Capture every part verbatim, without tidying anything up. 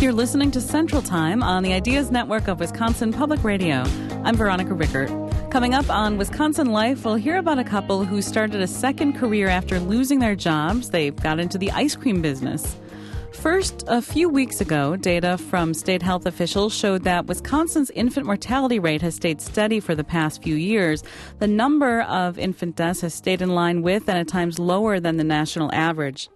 You're listening to Central Time on the Ideas Network of Wisconsin Public Radio. I'm Veronica Rickert. Coming up on Wisconsin Life, we'll hear about a couple who started a second career after losing their jobs. They got into the ice cream business. First, a few weeks ago, data from state health officials showed that Wisconsin's infant mortality rate has stayed steady for the past few years. The number of infant deaths has stayed in line with and at times lower than the national average.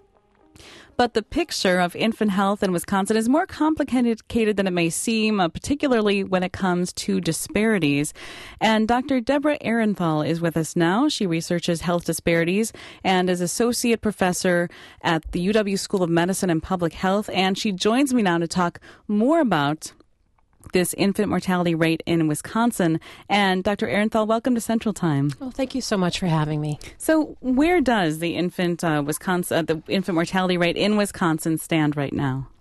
But the picture of infant health in Wisconsin is more complicated than it may seem, uh, particularly when it comes to disparities. And Doctor Deborah Aehrenthal is with us now. She researches health disparities and is associate professor at the U W School of Medicine and Public Health. And she joins me now to talk more about this infant mortality rate in Wisconsin. And Doctor Aehrenthal, welcome to Central Time. Well, thank you so much for having me. So where does the infant uh, Wisconsin uh, the infant mortality rate in Wisconsin stand right now?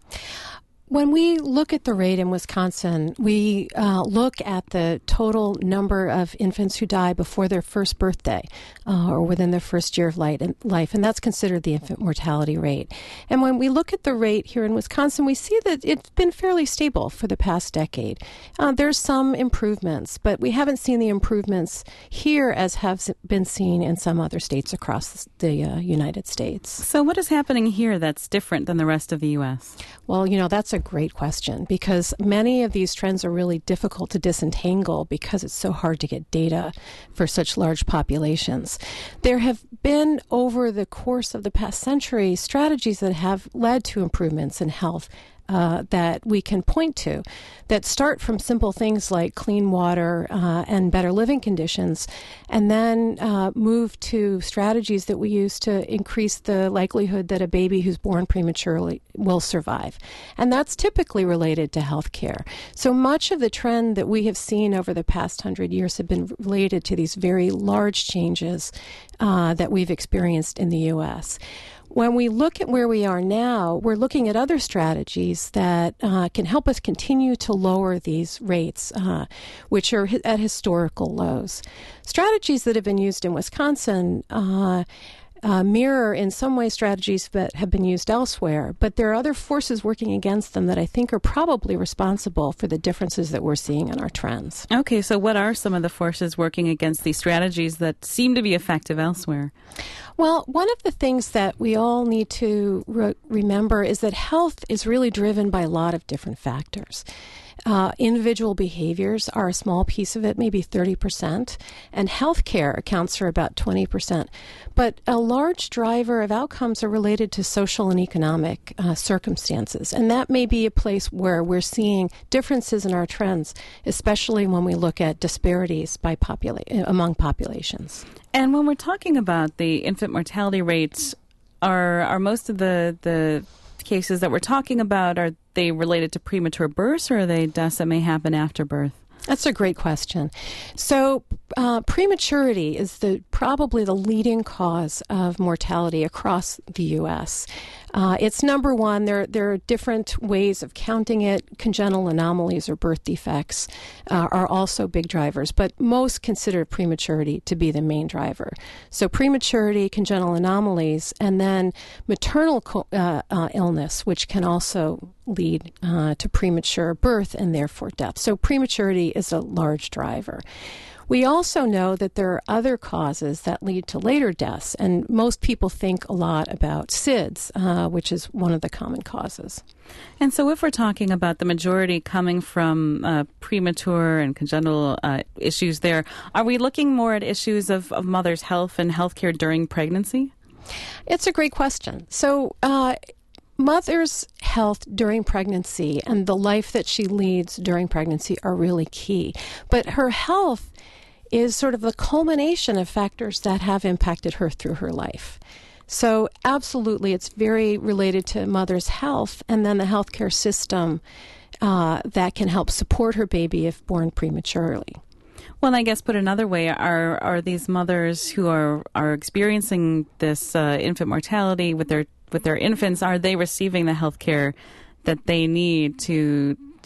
When we look at the rate in Wisconsin, we uh, look at the total number of infants who die before their first birthday uh, or within their first year of life, and that's considered the infant mortality rate. And when we look at the rate here in Wisconsin, we see that it's been fairly stable for the past decade. Uh, there's some improvements, but we haven't seen the improvements here as have been seen in some other states across the uh, United States. So what is happening here that's different than the rest of the U S? Well, you know, that's a great question because many of these trends are really difficult to disentangle because it's so hard to get data for such large populations. There have been, over the course of the past century, strategies that have led to improvements in health Uh, that we can point to that start from simple things like clean water uh, and better living conditions, and then uh, move to strategies that we use to increase the likelihood that a baby who's born prematurely will survive. And that's typically related to health care. So much of the trend that we have seen over the past hundred years have been related to these very large changes uh, that we've experienced in the U S When we look at where we are now, we're looking at other strategies that uh, can help us continue to lower these rates, uh, which are hi- at historical lows. Strategies that have been used in Wisconsin uh, uh, mirror in some way strategies that have been used elsewhere, but there are other forces working against them that I think are probably responsible for the differences that we're seeing in our trends. Okay, so what are some of the forces working against these strategies that seem to be effective elsewhere? Well, one of the things that we all need to re- remember is that health is really driven by a lot of different factors. Uh, individual behaviors are a small piece of it, maybe thirty percent, and healthcare accounts for about twenty percent. But a large driver of outcomes are related to social and economic uh, circumstances, and that may be a place where we're seeing differences in our trends, especially when we look at disparities by popula- among populations. And when we're talking about the infant mortality rates, are are most of the the cases that we're talking about, are they related to premature births, or are they deaths that may happen after birth? That's a great question. So uh, prematurity is the probably the leading cause of mortality across the U S Uh, it's number one. There, there are different ways of counting it. Congenital anomalies or birth defects uh, are also big drivers, but most consider prematurity to be the main driver. So prematurity, congenital anomalies, and then maternal co- uh, uh, illness, which can also lead uh, to premature birth and therefore death. So prematurity is a large driver. We also know that there are other causes that lead to later deaths, and most people think a lot about S I D S, uh, which is one of the common causes. And so if we're talking about the majority coming from uh, premature and congenital uh, issues there, are we looking more at issues of, of mother's health and healthcare during pregnancy? It's a great question. So uh, mother's health during pregnancy and the life that she leads during pregnancy are really key. But her health is sort of the culmination of factors that have impacted her through her life. So absolutely, it's very related to mother's health and then the healthcare system uh, that can help support her baby if born prematurely. Well, I guess put another way, are are these mothers who are, are experiencing this uh, infant mortality with their with their infants, are they receiving the health care that they need to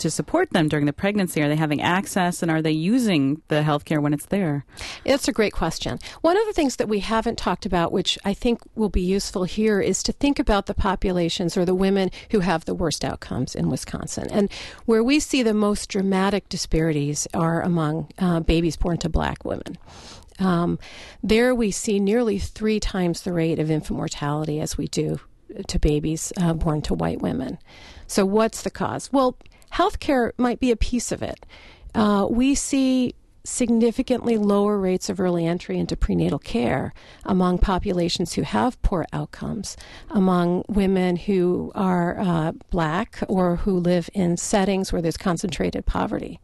to support them during the pregnancy? Are they having access, and are they using the health care when it's there? It's a great question. One of the things that we haven't talked about, which I think will be useful here, is to think about the populations or the women who have the worst outcomes in Wisconsin. And where we see the most dramatic disparities are among uh, babies born to black women. Um, there we see nearly three times the rate of infant mortality as we do to babies uh, born to white women. So what's the cause? Well, healthcare might be a piece of it. Uh, we see significantly lower rates of early entry into prenatal care among populations who have poor outcomes, among women who are uh, black or who live in settings where there's concentrated poverty.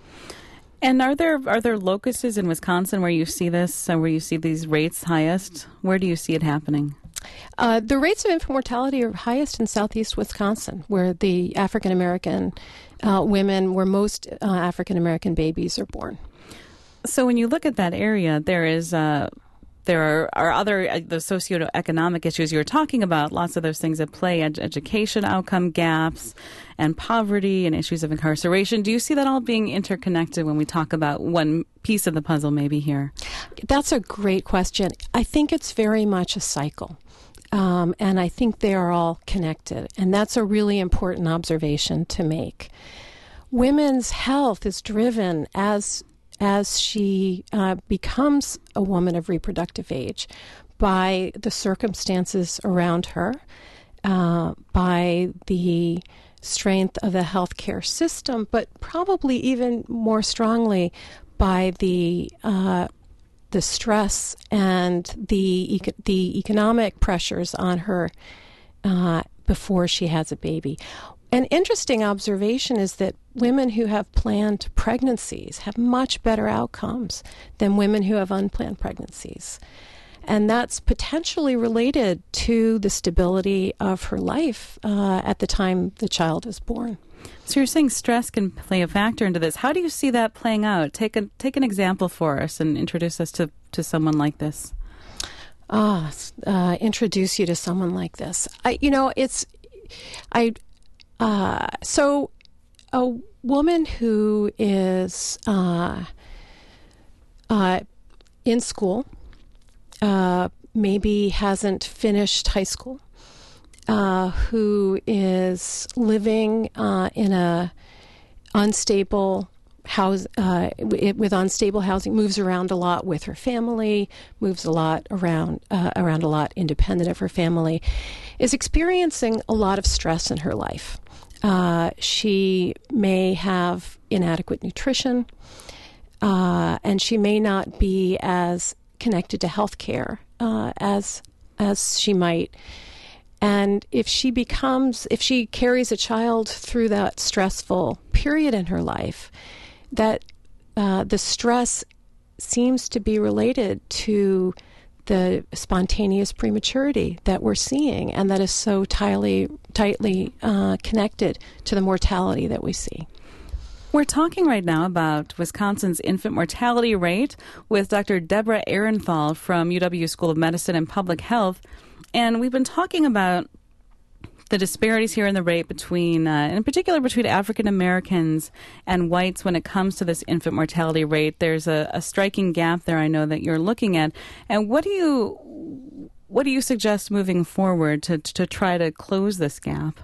And are there are there locuses in Wisconsin where you see this, and where you see these rates highest? Where do you see it happening? Uh, the rates of infant mortality are highest in southeast Wisconsin, where the African American uh, women, where most uh, African American babies are born. So when you look at that area, there is uh, there are, are other uh, the socioeconomic issues you were talking about. Lots of those things at play: ed- education outcome gaps, and poverty, and issues of incarceration. Do you see that all being interconnected when we talk about one piece of the puzzle, maybe here? That's a great question. I think it's very much a cycle. Um, and I think they are all connected. And that's a really important observation to make. Women's health is driven as as she uh, becomes a woman of reproductive age by the circumstances around her, uh, by the strength of the healthcare system, but probably even more strongly by the uh, the stress and the eco- the economic pressures on her uh, before she has a baby. An interesting observation is that women who have planned pregnancies have much better outcomes than women who have unplanned pregnancies. And that's potentially related to the stability of her life uh, at the time the child is born. So you're saying stress can play a factor into this. How do you see that playing out? Take a take an example for us and introduce us to, to someone like this. Ah, uh, introduce you to someone like this. I, you know, it's, I, uh, so a woman who is uh, uh, in school, uh, maybe hasn't finished high school, Uh, who is living uh, in a unstable house uh, with unstable housing, moves around a lot with her family, moves a lot around uh, around a lot independent of her family, is experiencing a lot of stress in her life. Uh, she may have inadequate nutrition, uh, and she may not be as connected to healthcare uh, as as she might. And if she becomes, if she carries a child through that stressful period in her life, that uh, the stress seems to be related to the spontaneous prematurity that we're seeing, and that is so tightly, tightly uh, connected to the mortality that we see. We're talking right now about Wisconsin's infant mortality rate with Doctor Deborah Arenthal from U W School of Medicine and Public Health. And we've been talking about the disparities here in the rate between, uh, in particular, between African Americans and whites when it comes to this infant mortality rate. There's a, a striking gap there, I know, that you're looking at. And what do you what do you suggest moving forward to to try to close this gap?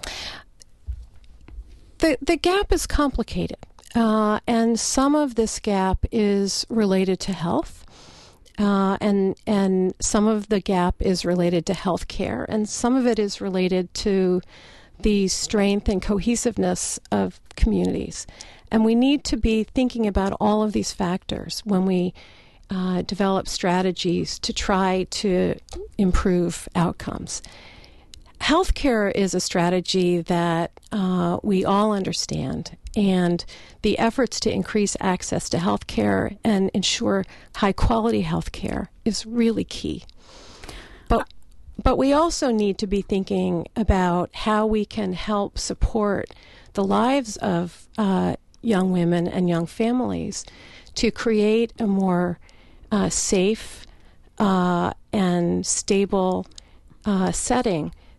The the gap is complicated, uh, and some of this gap is related to health. Uh, and and some of the gap is related to health care, and some of it is related to the strength and cohesiveness of communities. And we need to be thinking about all of these factors when we uh, develop strategies to try to improve outcomes. Healthcare is a strategy that uh, we all understand, and the efforts to increase access to healthcare and ensure high-quality healthcare is really key. But but we also need to be thinking about how we can help support the lives of uh, young women and young families to create a more uh, safe uh, and stable uh, setting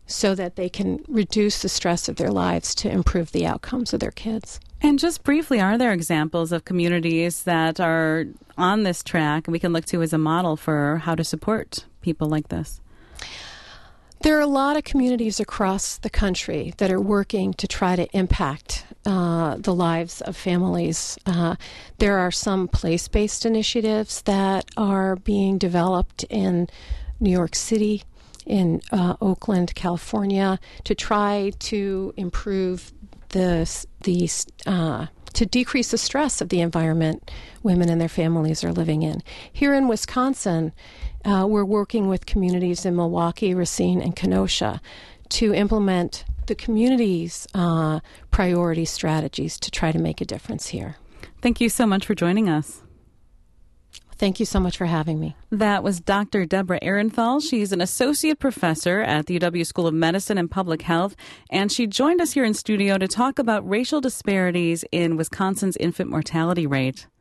so that they can reduce the stress of their lives to improve the outcomes of their kids. And just briefly, are there examples of communities that are on this track and we can look to as a model for how to support people like this? There are a lot of communities across the country that are working to try to impact uh, the lives of families. Uh, there are some place-based initiatives that are being developed in New York City, in uh, Oakland, California, to try to improve the the uh, to decrease the stress of the environment women and their families are living in. Here in Wisconsin, uh, we're working with communities in Milwaukee, Racine, and Kenosha to implement the community's uh, priority strategies to try to make a difference here. Thank you so much for joining us. Thank you so much for having me. That was Doctor Deborah Ehrenthal. She's an associate professor at the U W School of Medicine and Public Health, and she joined us here in studio to talk about racial disparities in Wisconsin's infant mortality rate.